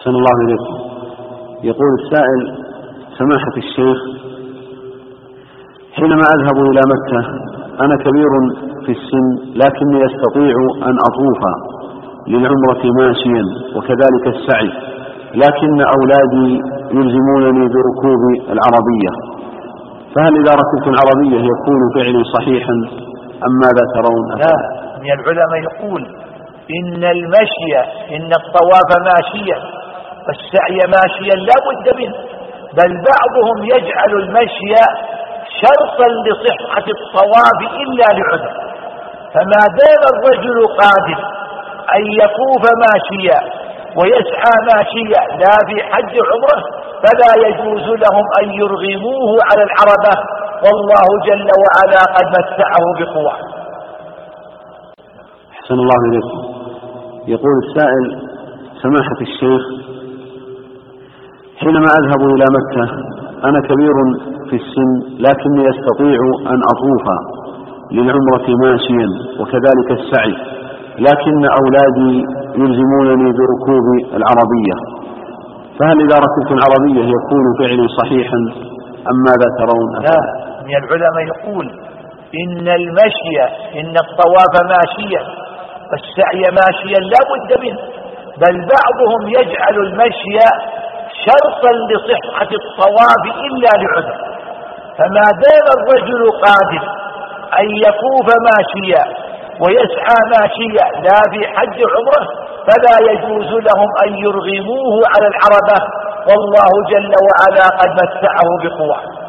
أحسن الله إليكم. يقول السائل: سماحة الشيخ، حينما أذهب إلى مكة أنا كبير في السن لكني أستطيع أن أطوف للعمرة ماشيا وكذلك السعي، لكن أولادي يلزمونني بركوب العربية، فهل إذا ركبت العربية يكون فعلي صحيحا أم ماذا ترون؟ لا، من العلماء يقول إن الطواف ماشيا والسعي ماشيا لا بد منه، بل بعضهم يجعل المشي شرطا لصحة الطواف إلا لعذر، فما دام الرجل قادر أن يطوف ماشيا ويسعى ماشيا لا في حج عمره فلا يجوز لهم أن يرغموه على العربة، والله جل وعلا قد متعه بقوة. أحسن الله إليكم. يقول السائل: سماحة الشيخ، حينما أذهب إلى مكة أنا كبير في السن لكني أستطيع أن أطوف للعمرة ماشيا وكذلك السعي، لكن أولادي يلزمونني بركوب العربية، فهل إذا ركبت العربية يكون فعلي صحيحا أم ماذا ترون؟ لا، من العلماء يقول إن الطواف ماشيا والسعي ماشيا لا بد منه، بل بعضهم يجعل المشي شرطا لصحة الطواف إلا لعذر، فما دام الرجل قادر أن يطوف ماشيا ويسعى ماشيا لا في حج عمره فلا يجوز لهم أن يرغموه على العربة، والله جل وعلا قد متعه بقوة.